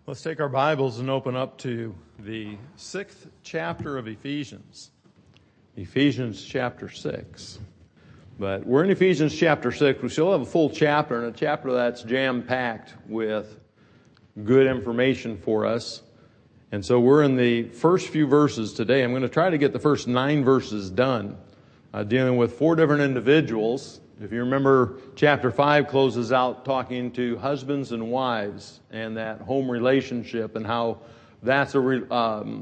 Let's take our Bibles and open up to the 6th chapter of Ephesians. Ephesians chapter 6. But we're in Ephesians chapter 6. We still have a full chapter, and a chapter that's jam-packed with good information for us. And so we're in the first few verses today. I'm going to try to get the first 9 verses done, dealing with 4 different individuals. If you remember, chapter 5 closes out talking to husbands and wives and that home relationship and how that's a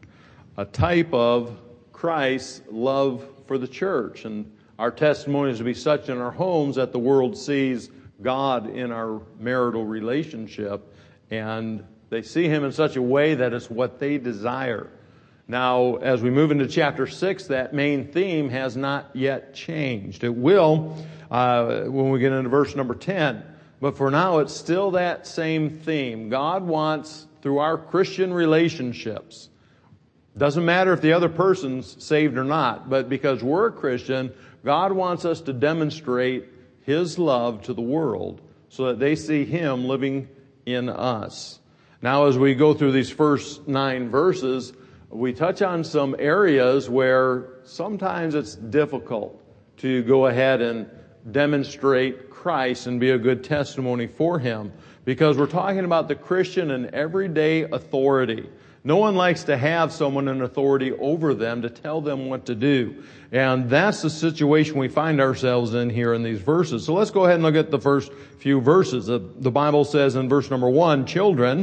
type of Christ's love for the church. And our testimony is to be such in our homes that the world sees God in our marital relationship, and they see Him in such a way that it's what they desire. Now, as we move into chapter 6, that main theme has not yet changed. It will when we get into verse number 10. But for now, it's still that same theme. God wants, through our Christian relationships, doesn't matter if the other person's saved or not, but because we're a Christian, God wants us to demonstrate His love to the world so that they see Him living in us. Now, as we go through these first 9 verses, we touch on some areas where sometimes it's difficult to go ahead and demonstrate Christ and be a good testimony for Him, because we're talking about the Christian and everyday authority. No one likes to have someone in authority over them to tell them what to do. And that's the situation we find ourselves in here in these verses. So let's go ahead and look at the first few verses. The Bible says in verse number 1, "Children,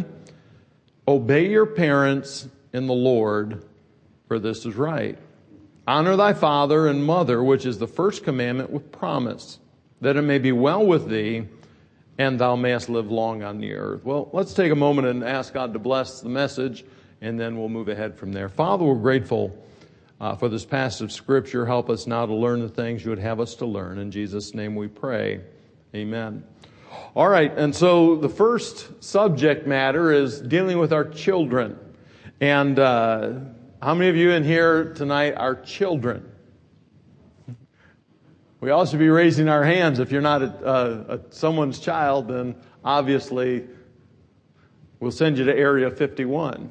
obey your parents in the Lord, for this is right. Honor thy father and mother, which is the first commandment with promise, that it may be well with thee, and thou mayest live long on the earth." Well, let's take a moment and ask God to bless the message, and then we'll move ahead from there. Father, we're grateful for this passage of Scripture. Help us now to learn the things you would have us to learn. In Jesus' name we pray. Amen. All right, and so the first subject matter is dealing with our children. And how many of you in here tonight are children? We all should be raising our hands. If you're not someone's child, then obviously we'll send you to Area 51.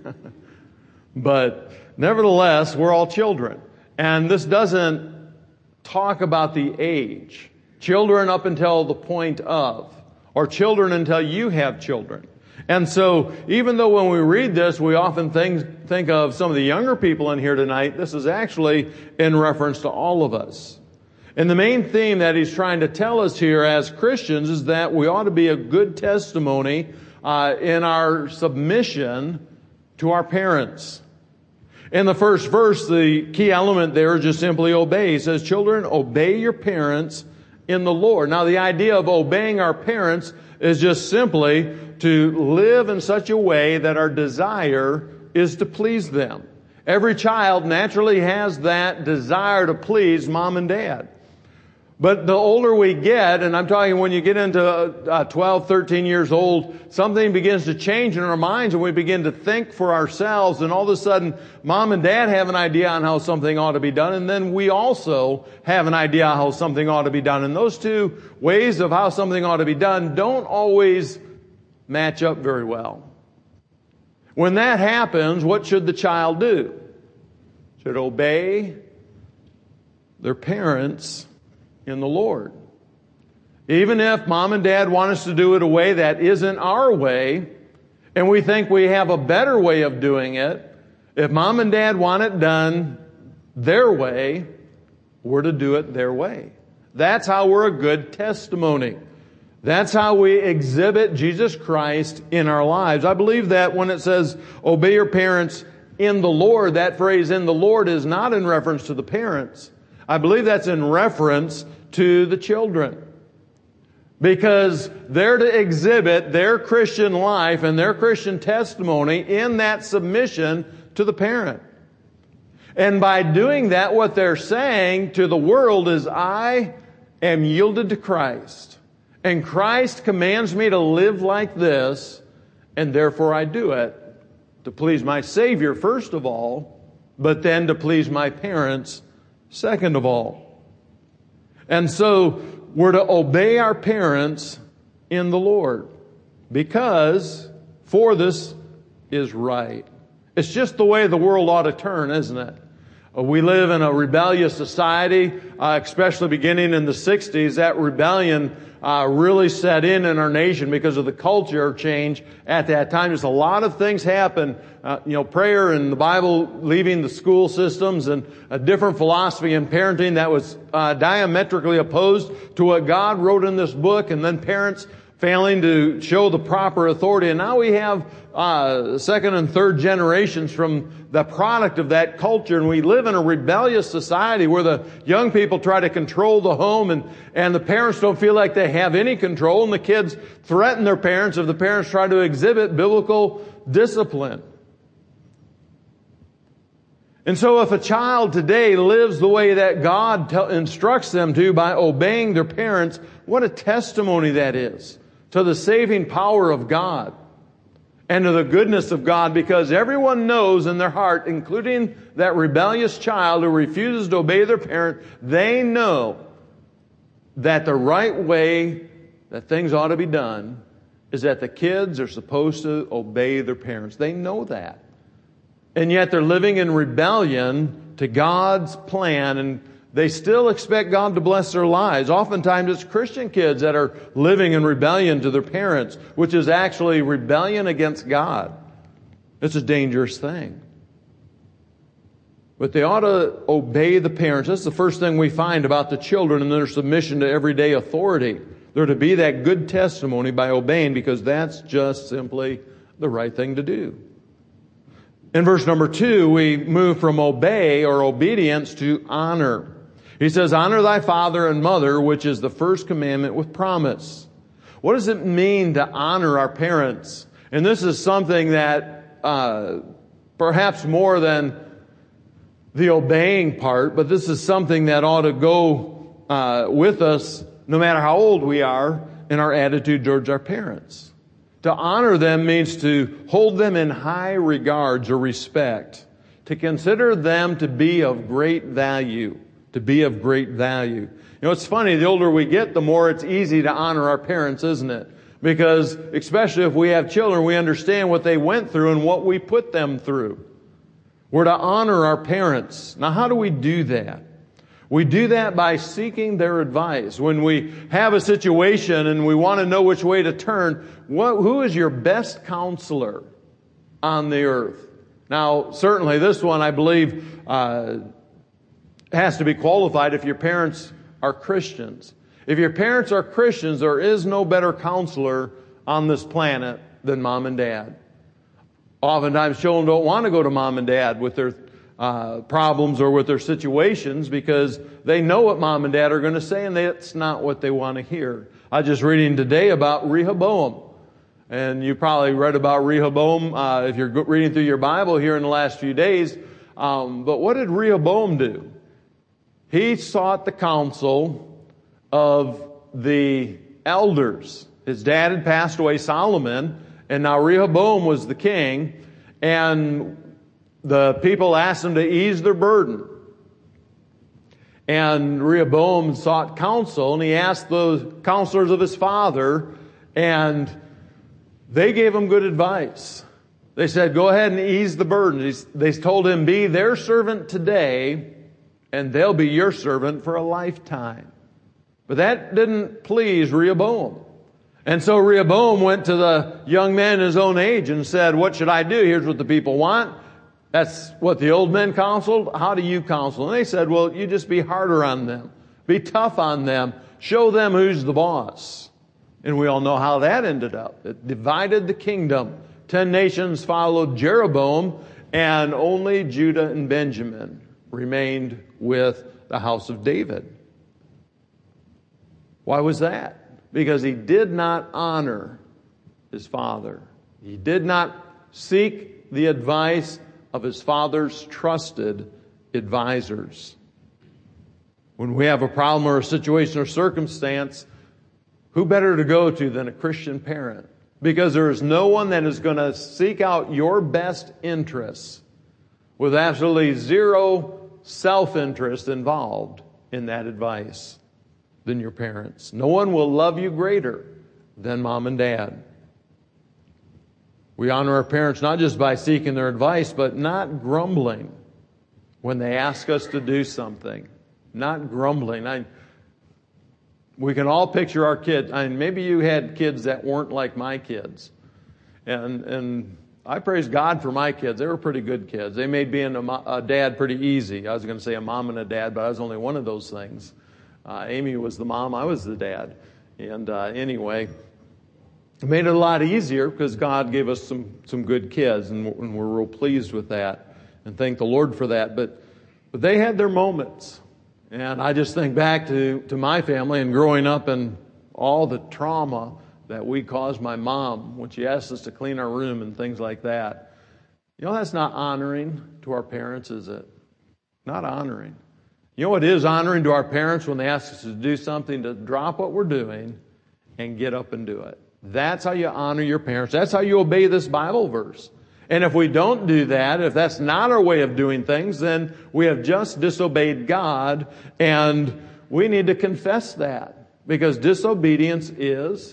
But nevertheless, we're all children. And this doesn't talk about the age. Children up until the point of, or children until you have children. And so, even though when we read this, we often think of some of the younger people in here tonight, this is actually in reference to all of us. And the main theme that he's trying to tell us here as Christians is that we ought to be a good testimony in our submission to our parents. In the first verse, the key element there is just simply obey. He says, "Children, obey your parents in the Lord." Now, the idea of obeying our parents is just simply to live in such a way that our desire is to please them. Every child naturally has that desire to please mom and dad. But the older we get, and I'm talking when you get into 12, 13 years old, something begins to change in our minds and we begin to think for ourselves, and all of a sudden mom and dad have an idea on how something ought to be done, and then we also have an idea how something ought to be done. And those two ways of how something ought to be done don't always match up very well. When that happens, what should the child do? Should obey their parents in the Lord. Even if mom and dad want us to do it a way that isn't our way, and we think we have a better way of doing it, if mom and dad want it done their way, we're to do it their way. That's how we're a good testimony. That's how we exhibit Jesus Christ in our lives. I believe that when it says, obey your parents in the Lord, that phrase in the Lord is not in reference to the parents. I believe that's in reference to the children. Because they're to exhibit their Christian life and their Christian testimony in that submission to the parent. And by doing that, what they're saying to the world is, I am yielded to Christ. And Christ commands me to live like this, and therefore I do it to please my Savior first of all, but then to please my parents second of all. And so we're to obey our parents in the Lord, because For this is right. It's just the way the world ought to turn, isn't it? We live in a rebellious society, especially beginning in the 60s. That rebellion really set in our nation because of the culture change at that time. There's a lot of things happen. Prayer and the Bible leaving the school systems, and a different philosophy in parenting that was diametrically opposed to what God wrote in this book, and then parents failing to show the proper authority. And now we have second and third generations from the product of that culture, and we live in a rebellious society where the young people try to control the home, and the parents don't feel like they have any control, and the kids threaten their parents if the parents try to exhibit biblical discipline. And so if a child today lives the way that God instructs them to by obeying their parents, what a testimony that is to the saving power of God and to the goodness of God, because everyone knows in their heart, including that rebellious child who refuses to obey their parent, they know that the right way that things ought to be done is that the kids are supposed to obey their parents. They know that. And yet they're living in rebellion to God's plan, and they still expect God to bless their lives. Oftentimes it's Christian kids that are living in rebellion to their parents, which is actually rebellion against God. It's a dangerous thing. But they ought to obey the parents. That's the first thing we find about the children and their submission to everyday authority. They're to be that good testimony by obeying, because that's just simply the right thing to do. In verse number 2, we move from obey or obedience to honor. He says, honor thy father and mother, which is the first commandment with promise. What does it mean to honor our parents? And this is something that perhaps more than the obeying part, but this is something that ought to go with us no matter how old we are in our attitude towards our parents. To honor them means to hold them in high regards or respect, to consider them to be of great value, to be of great value. It's funny, the older we get, the more it's easy to honor our parents, isn't it? Because especially if we have children, we understand what they went through and what we put them through. We're to honor our parents. Now, how do we do that? We do that by seeking their advice. When we have a situation and we want to know which way to turn, who is your best counselor on the earth? Now, certainly this one, I believe, has to be qualified if your parents are Christians. If your parents are Christians, there is no better counselor on this planet than mom and dad. Oftentimes children don't want to go to mom and dad with their problems or with their situations, because they know what mom and dad are going to say, and that's not what they want to hear. I was just reading today about Rehoboam. And you probably read about Rehoboam if you're reading through your Bible here in the last few days. But what did Rehoboam do? He sought the counsel of the elders. His dad had passed away, Solomon, and now Rehoboam was the king, and the people asked him to ease their burden. And Rehoboam sought counsel, and he asked the counselors of his father, and they gave him good advice. They said, go ahead and ease the burden. They told him, be their servant today, and they'll be your servant for a lifetime. But that didn't please Rehoboam. And so Rehoboam went to the young men his own age and said, what should I do? Here's what the people want. That's what the old men counseled. How do you counsel? And they said, well, you just be harder on them. Be tough on them. Show them who's the boss. And we all know how that ended up. It divided the kingdom. 10 nations followed Jeroboam, and only Judah and Benjamin remained with the house of David. Why was that? Because he did not honor his father. He did not seek the advice of his father's trusted advisors. When we have a problem or a situation or circumstance, who better to go to than a Christian parent? Because there is no one that is going to seek out your best interests with absolutely zero self-interest involved in that advice than your parents. No one will love you greater than mom and dad. We honor our parents not just by seeking their advice, but not grumbling when they ask us to do something. Not grumbling. We can all picture our kids. Maybe you had kids that weren't like my kids. And I praise God for my kids. They were pretty good kids. They made being a dad pretty easy. I was going to say a mom and a dad, but I was only one of those things. Amy was the mom. I was the dad. And anyway, it made it a lot easier because God gave us some good kids, and we're real pleased with that and thank the Lord for that. But they had their moments. And I just think back to my family and growing up and all the trauma that we caused my mom when she asked us to clean our room and things like that. You know, that's not honoring to our parents, is it? Not honoring. You know what is honoring to our parents when they ask us to do something, to drop what we're doing and get up and do it. That's how you honor your parents. That's how you obey this Bible verse. And if we don't do that, if that's not our way of doing things, then we have just disobeyed God, and we need to confess that, because disobedience is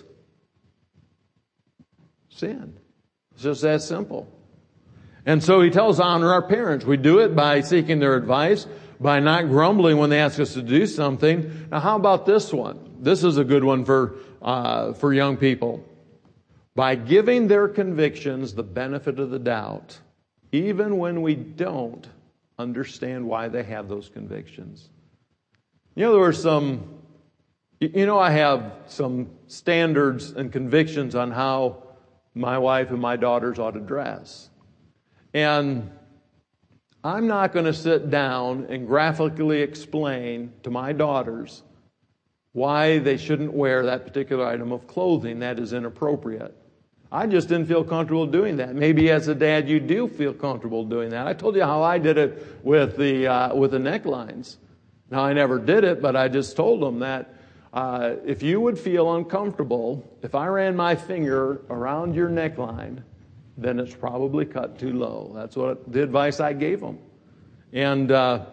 sin. It's just that simple. And so he tells us to honor our parents. We do it by seeking their advice, by not grumbling when they ask us to do something. Now, how about this one? This is a good one for young people. By giving their convictions the benefit of the doubt, even when we don't understand why they have those convictions. You know, I have some standards and convictions on how my wife and my daughters ought to dress. And I'm not going to sit down and graphically explain to my daughters why they shouldn't wear that particular item of clothing that is inappropriate. I just didn't feel comfortable doing that. Maybe as a dad, you do feel comfortable doing that. I told you how I did it with the necklines. Now, I never did it, but I just told them that if you would feel uncomfortable, if I ran my finger around your neckline, then it's probably cut too low. That's what the advice I gave them. And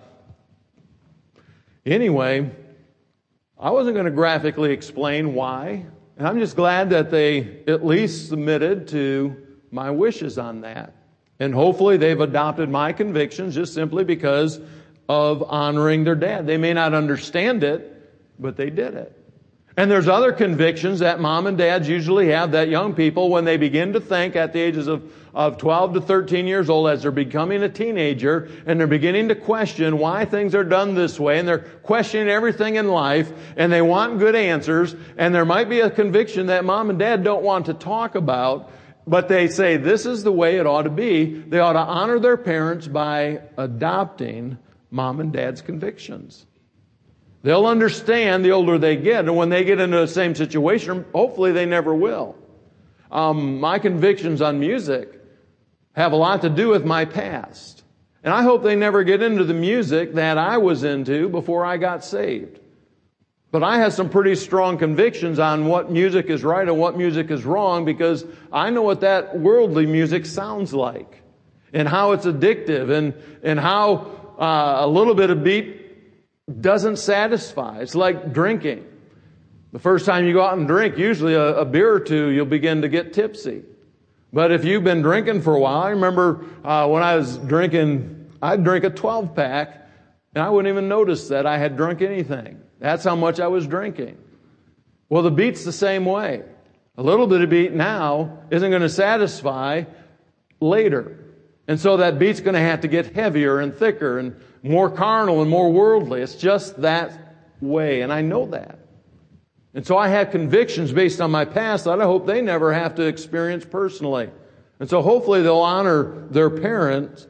anyway, I wasn't going to graphically explain why. And I'm just glad that they at least submitted to my wishes on that. And hopefully they've adopted my convictions just simply because of honoring their dad. They may not understand it, but they did it. And there's other convictions that mom and dads usually have, that young people, when they begin to think at the ages of 12 to 13 years old, as they're becoming a teenager, and they're beginning to question why things are done this way, and they're questioning everything in life, and they want good answers, and there might be a conviction that mom and dad don't want to talk about, but they say this is the way it ought to be. They ought to honor their parents by adopting mom and dad's convictions. They'll understand the older they get, and when they get into the same situation, hopefully they never will. My convictions on music have a lot to do with my past. And I hope they never get into the music that I was into before I got saved. But I have some pretty strong convictions on what music is right and what music is wrong, because I know what that worldly music sounds like and how it's addictive and how a little bit of beat doesn't satisfy. It's like drinking. The first time you go out and drink, usually a beer or two, you'll begin to get tipsy. But if you've been drinking for a while, I remember when I was drinking, I'd drink a 12-pack, and I wouldn't even notice that I had drunk anything. That's how much I was drinking. Well, the beat's the same way. A little bit of beat now isn't going to satisfy later. And so that beat's going to have to get heavier and thicker and more carnal and more worldly. It's just that way, and I know that. And so I have convictions based on my past that I hope they never have to experience personally. And so hopefully they'll honor their parents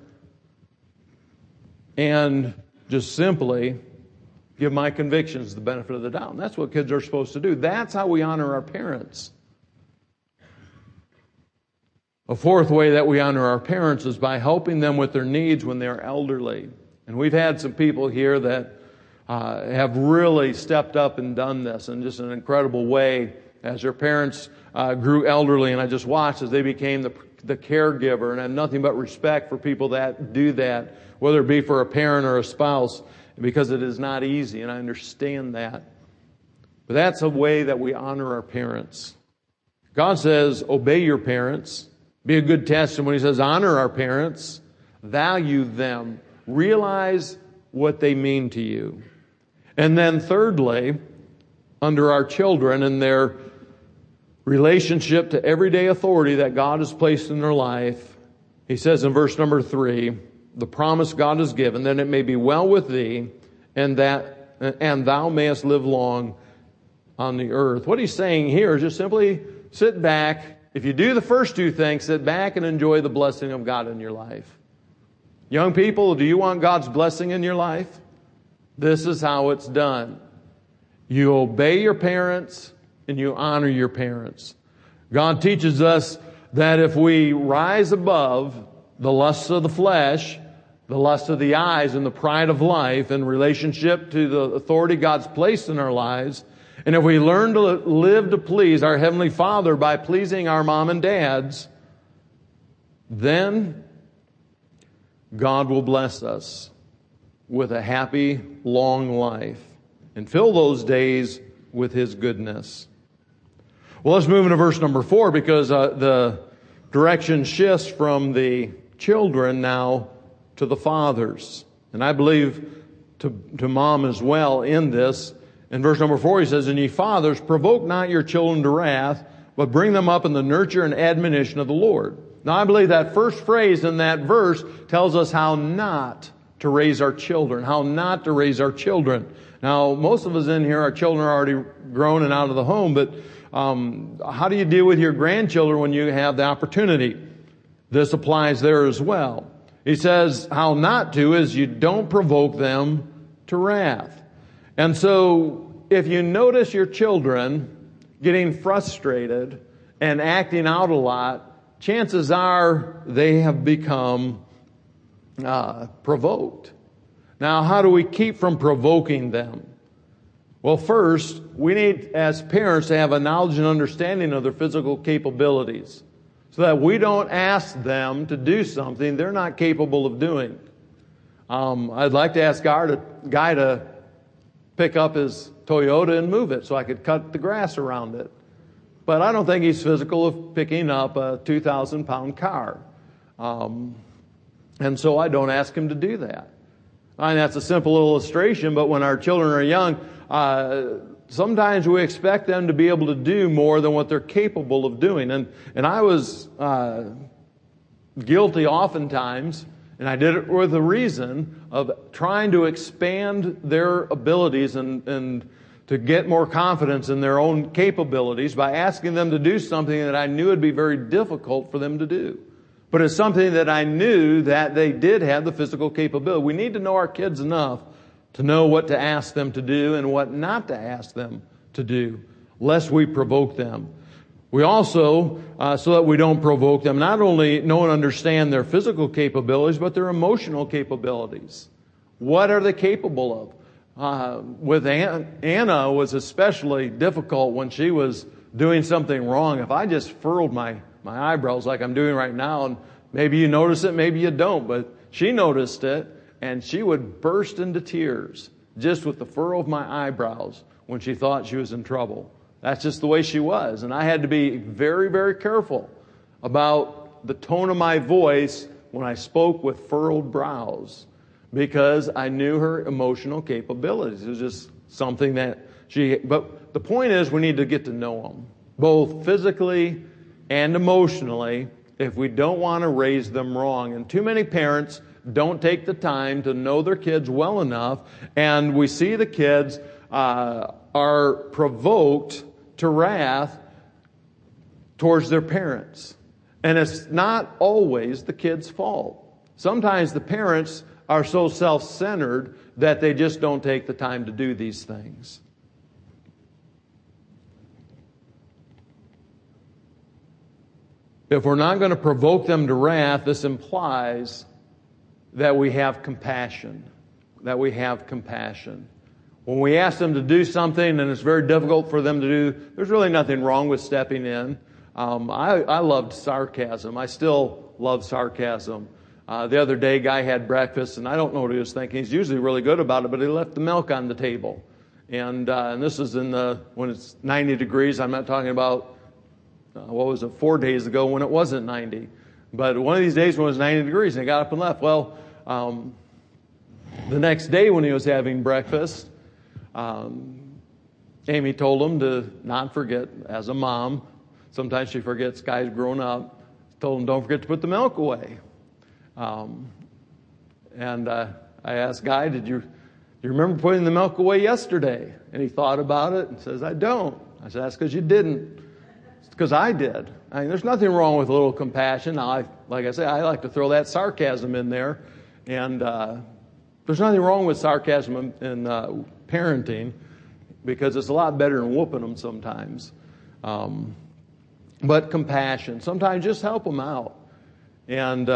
and just simply give my convictions the benefit of the doubt. And that's what kids are supposed to do. That's how we honor our parents. A fourth way that we honor our parents is by helping them with their needs when they're elderly. And we've had some people here that have really stepped up and done this in just an incredible way as their parents grew elderly. And I just watched as they became the caregiver, and I have nothing but respect for people that do that, whether it be for a parent or a spouse, because it is not easy, and I understand that. But that's a way that we honor our parents. God says, obey your parents Be a good testimony. He says, honor our parents, value them, realize what they mean to you. And then thirdly, under our children and their relationship to everyday authority that God has placed in their life, he says in verse number 3, the promise God has given, that it may be well with thee, and thou mayest live long on the earth. What he's saying here is just simply sit back. If you do the first two things, sit back and enjoy the blessing of God in your life. Young people, do you want God's blessing in your life? This is how it's done. You obey your parents and you honor your parents. God teaches us that if we rise above the lusts of the flesh, the lust of the eyes, and the pride of life in relationship to the authority God's placed in our lives, and if we learn to live to please our Heavenly Father by pleasing our mom and dads, then God will bless us with a happy, long life and fill those days with His goodness. Well, let's move into verse number 4 because the direction shifts from the children now to the fathers. And I believe to mom as well in this. In verse number 4 he says, and ye fathers, provoke not your children to wrath, but bring them up in the nurture and admonition of the Lord. Now I believe that first phrase in that verse tells us how not to raise our children, how not to raise our children. Now most of us in here, our children are already grown and out of the home, but how do you deal with your grandchildren when you have the opportunity? This applies there as well. He says how not to is you don't provoke them to wrath. And so if you notice your children getting frustrated and acting out a lot, chances are they have become provoked. Now, how do we keep from provoking them? Well, first, we need, as parents, to have a knowledge and understanding of their physical capabilities so that we don't ask them to do something they're not capable of doing. I'd like to ask our guy to pick up his Toyota and move it so I could cut the grass around it. But I don't think he's physical of picking up a 2,000-pound car. And so I don't ask him to do that. I mean, that's a simple illustration, but when our children are young, sometimes we expect them to be able to do more than what they're capable of doing. And I was guilty oftentimes, and I did it with a reason of trying to expand their abilities and to get more confidence in their own capabilities by asking them to do something that I knew would be very difficult for them to do. But it's something that I knew that they did have the physical capability. We need to know our kids enough to know what to ask them to do and what not to ask them to do, lest we provoke them. We also, so that we don't provoke them, not only know and understand their physical capabilities, but their emotional capabilities. What are they capable of? With Anna was especially difficult when she was doing something wrong. If I just furrowed my eyebrows like I'm doing right now, and maybe you notice it, maybe you don't, but she noticed it, and she would burst into tears just with the furrow of my eyebrows when she thought she was in trouble. That's just the way she was. And I had to be very, very careful about the tone of my voice when I spoke with furrowed brows because I knew her emotional capabilities. It was just something that but the point is we need to get to know them, both physically and emotionally, if we don't want to raise them wrong. And too many parents don't take the time to know their kids well enough, and we see the kids are provoked to wrath towards their parents. And it's not always the kid's fault. Sometimes the parents are so self-centered that they just don't take the time to do these things. If we're not going to provoke them to wrath, this implies that we have compassion. That we have compassion. When we ask them to do something and it's very difficult for them to do, there's really nothing wrong with stepping in. I loved sarcasm. I still love sarcasm. The other day, guy had breakfast, and I don't know what he was thinking. He's usually really good about it, but he left the milk on the table. And this is when it's 90 degrees. I'm not talking about 4 days ago when it wasn't 90. But one of these days when it was 90 degrees and he got up and left. Well, the next day when he was having breakfast, Amy told him to not forget, as a mom, sometimes she forgets, guys grown up, told him don't forget to put the milk away. And I asked Guy, do you remember putting the milk away yesterday? And he thought about it and says, I don't. I said, that's because you didn't. It's because I did. I mean, there's nothing wrong with a little compassion. Now, like I say, I like to throw that sarcasm in there. And there's nothing wrong with sarcasm in parenting, because it's a lot better than whooping them sometimes. But compassion, sometimes just help them out. And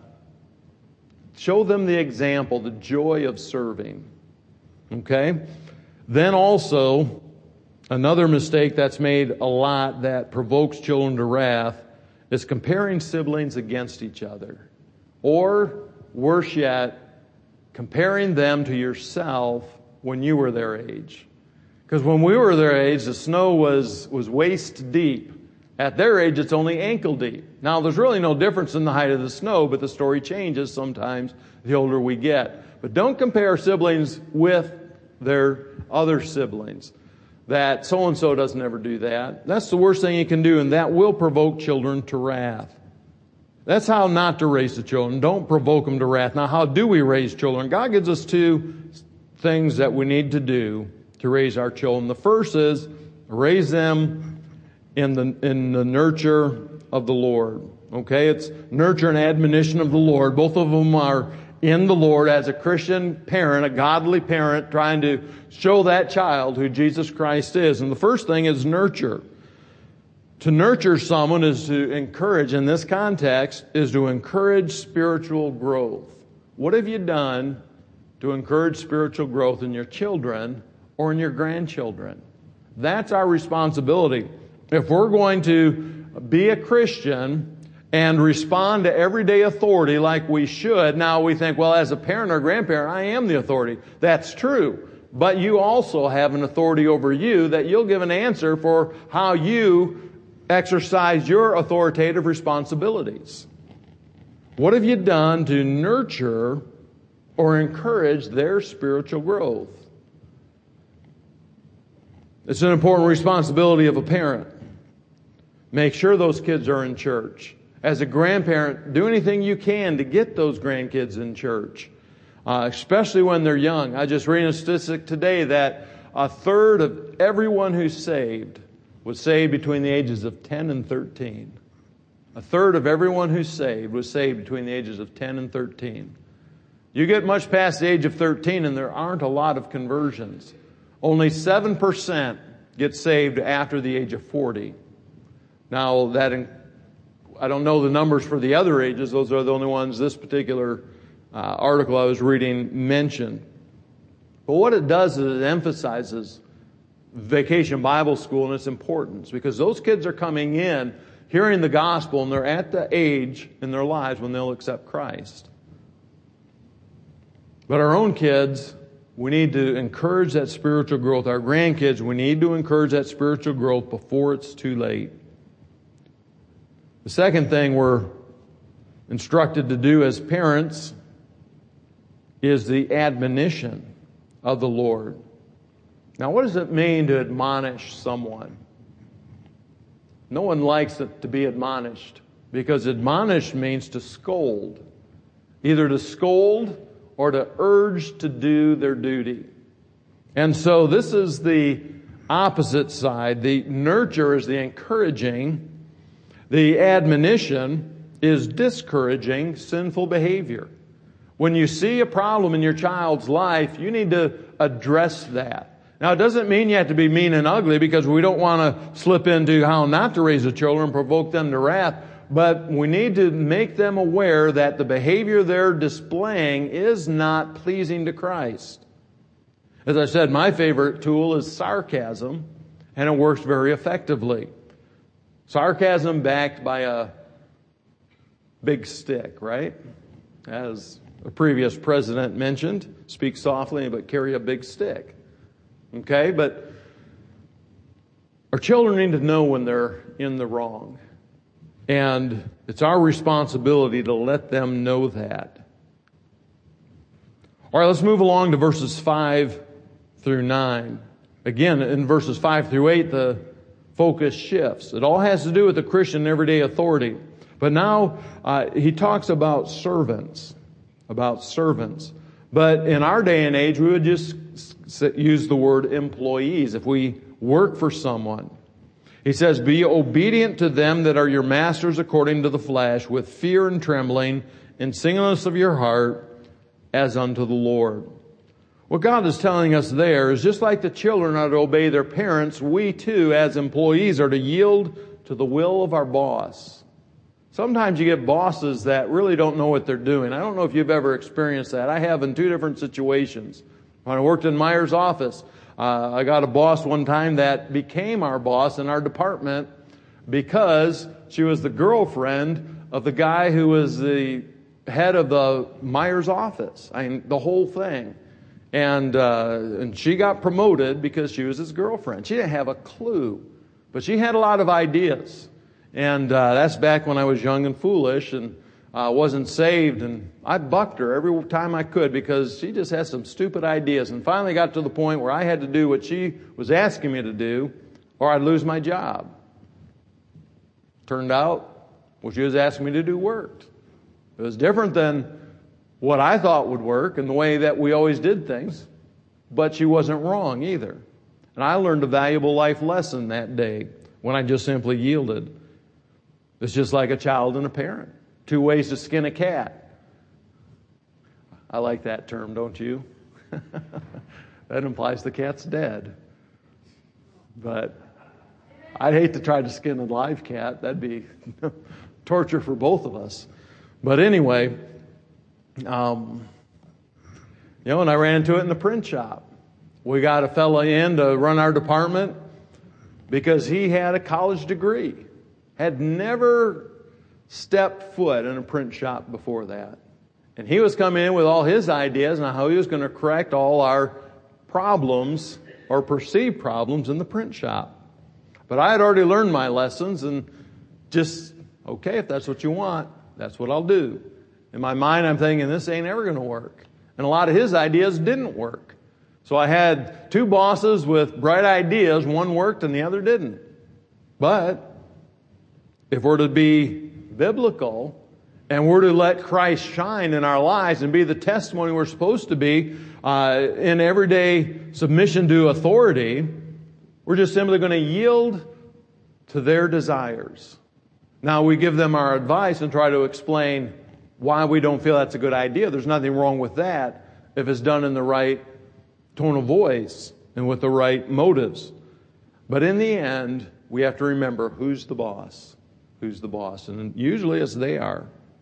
show them the example, the joy of serving. Okay? Then also, another mistake that's made a lot that provokes children to wrath is comparing siblings against each other. Or, worse yet, comparing them to yourself when you were their age. Because when we were their age, the snow was waist deep. At their age, it's only ankle deep. Now, there's really no difference in the height of the snow, but the story changes sometimes the older we get. But don't compare siblings with their other siblings. That so-and-so doesn't ever do that. That's the worst thing you can do, and that will provoke children to wrath. That's how not to raise the children. Don't provoke them to wrath. Now, how do we raise children? God gives us two things that we need to do to raise our children. The first is raise them in the nurture of the Lord. Okay, it's nurture and admonition of the Lord. Both of them are in the Lord as a Christian parent, a godly parent, trying to show that child who Jesus Christ is. And the first thing is nurture. To nurture someone is to encourage, in this context, is to encourage spiritual growth. What have you done to encourage spiritual growth in your children or in your grandchildren? That's our responsibility. If we're going to be a Christian and respond to everyday authority like we should, now we think, well, as a parent or grandparent, I am the authority. That's true. But you also have an authority over you that you'll give an answer for how you exercise your authoritative responsibilities. What have you done to nurture or encourage their spiritual growth? It's an important responsibility of a parent. Make sure those kids are in church. As a grandparent, do anything you can to get those grandkids in church, especially when they're young. I just read a statistic today that a third of everyone who's saved was saved between the ages of 10 and 13. A third of everyone who's saved was saved between the ages of 10 and 13. You get much past the age of 13 and there aren't a lot of conversions. Only 7% get saved after the age of 40. Now, I don't know the numbers for the other ages. Those are the only ones this particular article I was reading mentioned. But what it does is it emphasizes Vacation Bible School and its importance, because those kids are coming in, hearing the gospel, and they're at the age in their lives when they'll accept Christ. But our own kids, we need to encourage that spiritual growth. Our grandkids, we need to encourage that spiritual growth before it's too late. The second thing we're instructed to do as parents is the admonition of the Lord. Now, what does it mean to admonish someone? No one likes it to be admonished, because admonish means to scold. Either to scold or to urge to do their duty. And so this is the opposite side. The nurture is the encouraging. The admonition is discouraging sinful behavior. When you see a problem in your child's life, you need to address that. Now, it doesn't mean you have to be mean and ugly, because we don't want to slip into how not to raise the children and provoke them to wrath. But we need to make them aware that the behavior they're displaying is not pleasing to Christ. As I said, my favorite tool is sarcasm, and it works very effectively. Sarcasm backed by a big stick, right? As a previous president mentioned, speak softly but carry a big stick. Okay, but Our children need to know when they're in the wrong. And it's our responsibility to let them know that. All right, let's move along to verses 5 through 9. Again, in verses 5 through 8, the focus shifts. It all has to do with the Christian everyday authority. But now he talks about servants. But in our day and age, we would just use the word employees if we work for someone. He says, be obedient to them that are your masters according to the flesh, with fear and trembling, in singleness of your heart, as unto the Lord. What God is telling us there is just like the children are to obey their parents, we too, as employees, are to yield to the will of our boss. Sometimes you get bosses that really don't know what they're doing. I don't know if you've ever experienced that. I have in two different situations. When I worked in Meyer's office, I got a boss one time that became our boss in our department because she was the girlfriend of the guy who was the head of the Meyer's office. I mean, the whole thing. And she got promoted because she was his girlfriend. She didn't have a clue, but she had a lot of ideas. And that's back when I was young and foolish and wasn't saved. And I bucked her every time I could because she just had some stupid ideas. And finally got to the point where I had to do what she was asking me to do or I'd lose my job. Turned out what she was asking me to do worked. It was different than what I thought would work and the way that we always did things, but she wasn't wrong either. And I learned a valuable life lesson that day when I just simply yielded. It's just like a child and a parent. 2 ways to skin a cat. I like that term, don't you? That implies the cat's dead. But I'd hate to try to skin a live cat. That'd be torture for both of us. But anyway, and I ran into it in the print shop. We got a fella in to run our department because he had a college degree. Had never stepped foot in a print shop before that. And he was coming in with all his ideas on how he was going to correct all our problems or perceived problems in the print shop. But I had already learned my lessons and just, okay, if that's what you want, that's what I'll do. In my mind, I'm thinking, this ain't ever going to work. And a lot of his ideas didn't work. So I had 2 bosses with bright ideas. One worked and the other didn't. But if we're to be biblical and we're to let Christ shine in our lives and be the testimony we're supposed to be in everyday submission to authority, we're just simply going to yield to their desires. Now, we give them our advice and try to explain why we don't feel that's a good idea. There's nothing wrong with that if it's done in the right tone of voice and with the right motives. But in the end, we have to remember who's the boss. Who's the boss? And usually it's they are.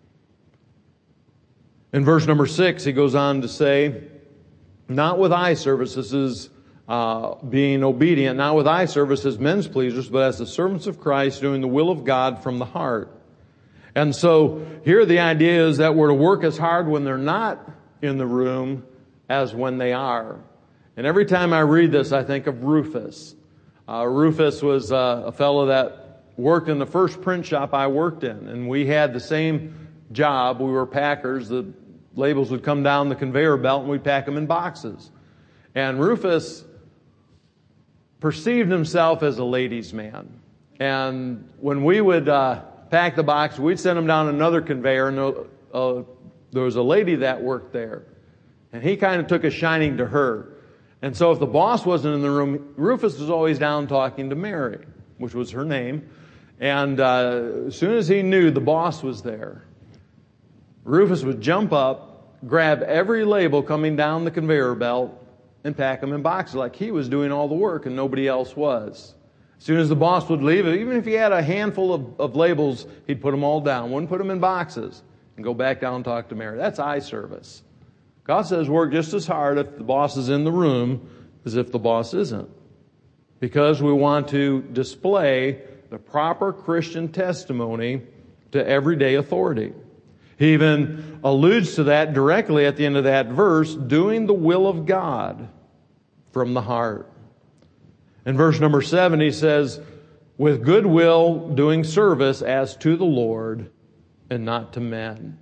In verse number 6, he goes on to say, not with eye service, this is being obedient, not with eye service as men's pleasers, but as the servants of Christ, doing the will of God from the heart. And so here the idea is that we're to work as hard when they're not in the room as when they are. And every time I read this, I think of Rufus. Rufus was a fellow that worked in the first print shop I worked in. And we had the same job. We were packers. The labels would come down the conveyor belt and we'd pack them in boxes. And Rufus perceived himself as a ladies' man. And when we would pack the box, we'd send them down another conveyor, and there was a lady that worked there. And he kind of took a shining to her. And so if the boss wasn't in the room, Rufus was always down talking to Mary, which was her name. And as soon as he knew the boss was there, Rufus would jump up, grab every label coming down the conveyor belt, and pack them in boxes like he was doing all the work and nobody else was. As soon as the boss would leave, even if he had a handful of labels, he'd put them all down, wouldn't put them in boxes, and go back down and talk to Mary. That's eye service. God says work just as hard if the boss is in the room as if the boss isn't. Because we want to display the proper Christian testimony to everyday authority. He even alludes to that directly at the end of that verse, doing the will of God from the heart. In verse number 7, he says, with good will doing service as to the Lord and not to men.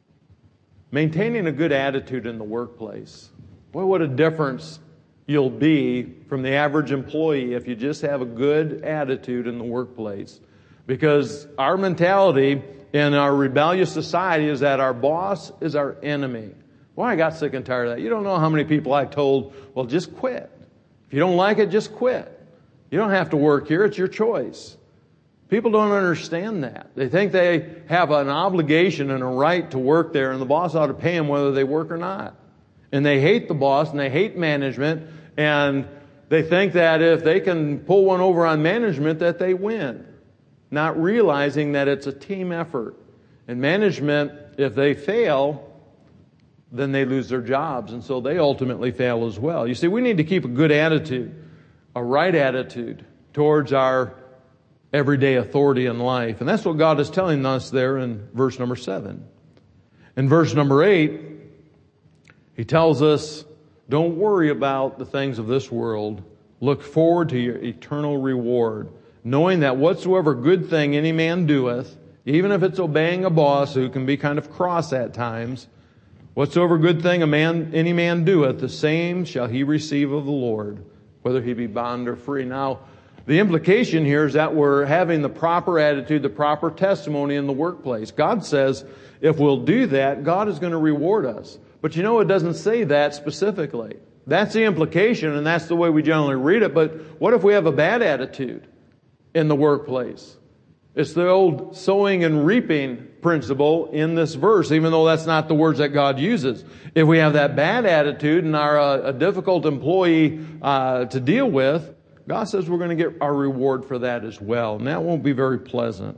Maintaining a good attitude in the workplace. Boy, what a difference you'll be from the average employee if you just have a good attitude in the workplace. Because our mentality in our rebellious society is that our boss is our enemy. Well, I got sick and tired of that. You don't know how many people I've told, well, just quit. If you don't like it, just quit. You don't have to work here. It's your choice. People don't understand that. They think they have an obligation and a right to work there, and the boss ought to pay them whether they work or not. And they hate the boss, and they hate management, and they think that if they can pull one over on management, that they win. Not realizing that it's a team effort. And management, if they fail, then they lose their jobs, and so they ultimately fail as well. You see, we need to keep a good attitude, a right attitude towards our everyday authority in life. And that's what God is telling us there in verse number 7. In verse number 8, He tells us, don't worry about the things of this world. Look forward to your eternal reward, knowing that whatsoever good thing any man doeth, even if it's obeying a boss who can be kind of cross at times, whatsoever good thing any man doeth, the same shall he receive of the Lord, whether he be bond or free. Now, the implication here is that we're having the proper attitude, the proper testimony in the workplace. God says if we'll do that, God is going to reward us. But you know, it doesn't say that specifically. That's the implication, and that's the way we generally read it. But what if we have a bad attitude in the workplace? It's the old sowing and reaping principle in this verse, even though that's not the words that God uses. If we have that bad attitude and are a difficult employee to deal with, God says we're going to get our reward for that as well. And that won't be very pleasant.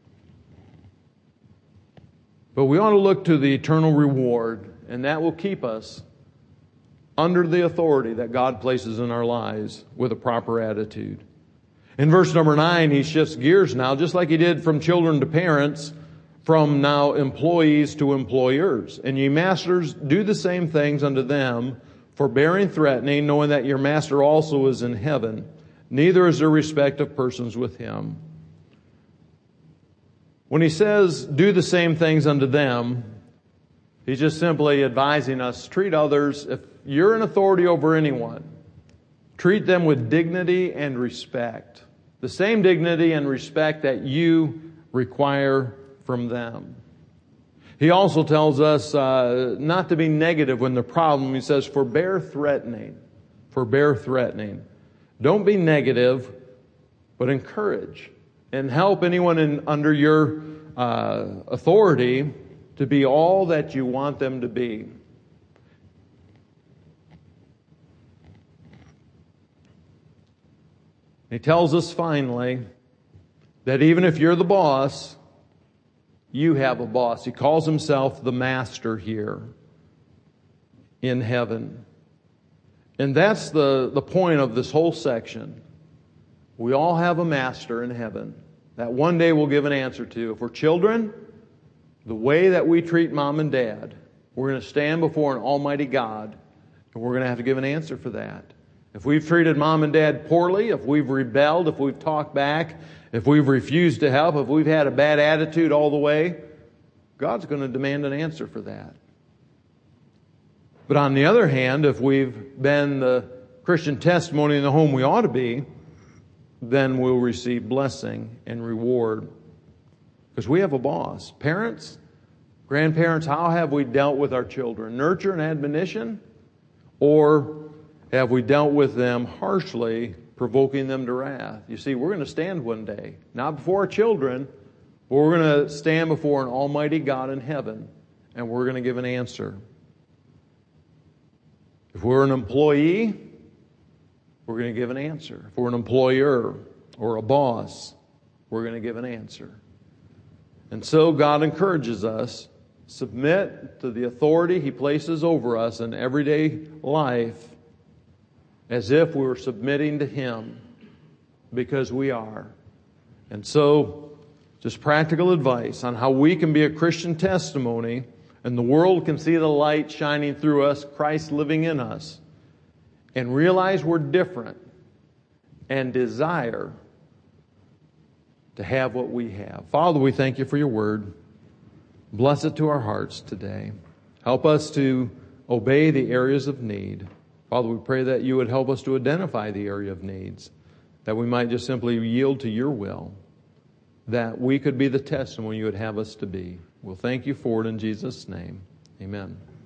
But we ought to look to the eternal reward, and that will keep us under the authority that God places in our lives with a proper attitude. In verse number 9, he shifts gears now, just like he did from children to parents, from now employees to employers. And ye masters, do the same things unto them, forbearing threatening, knowing that your master also is in heaven. Neither is there respect of persons with him. When he says, do the same things unto them, he's just simply advising us, treat others, if you're in authority over anyone, treat them with dignity and respect. The same dignity and respect that you require from them. He also tells us not to be negative when the problem, he says, forbear threatening. Forbear threatening. Don't be negative, but encourage and help anyone under your authority to be all that you want them to be. He tells us finally that even if you're the boss, you have a boss. He calls himself the master here in heaven. And that's the point of this whole section. We all have a master in heaven that one day we'll give an answer to. If we're children, the way that we treat mom and dad, we're going to stand before an almighty God, and we're going to have to give an answer for that. If we've treated mom and dad poorly, if we've rebelled, if we've talked back, if we've refused to help, if we've had a bad attitude all the way, God's going to demand an answer for that. But on the other hand, if we've been the Christian testimony in the home we ought to be, then we'll receive blessing and reward. Because we have a boss. Parents, grandparents, how have we dealt with our children? Nurture and admonition? Or have we dealt with them harshly, provoking them to wrath? You see, we're going to stand one day, not before our children, but we're going to stand before an almighty God in heaven, and we're going to give an answer. If we're an employee, we're going to give an answer. If we're an employer or a boss, we're going to give an answer. And so God encourages us, submit to the authority He places over us in everyday life as if we were submitting to Him, because we are. And so, just practical advice on how we can be a Christian testimony and the world can see the light shining through us, Christ living in us, and realize we're different. and desire to have what we have. Father, we thank you for your word. Bless it to our hearts today. Help us to obey the areas of need. Father, we pray that you would help us to identify the area of needs, that we might just simply yield to your will, that we could be the testimony you would have us to be. We'll thank you for it in Jesus' name. Amen.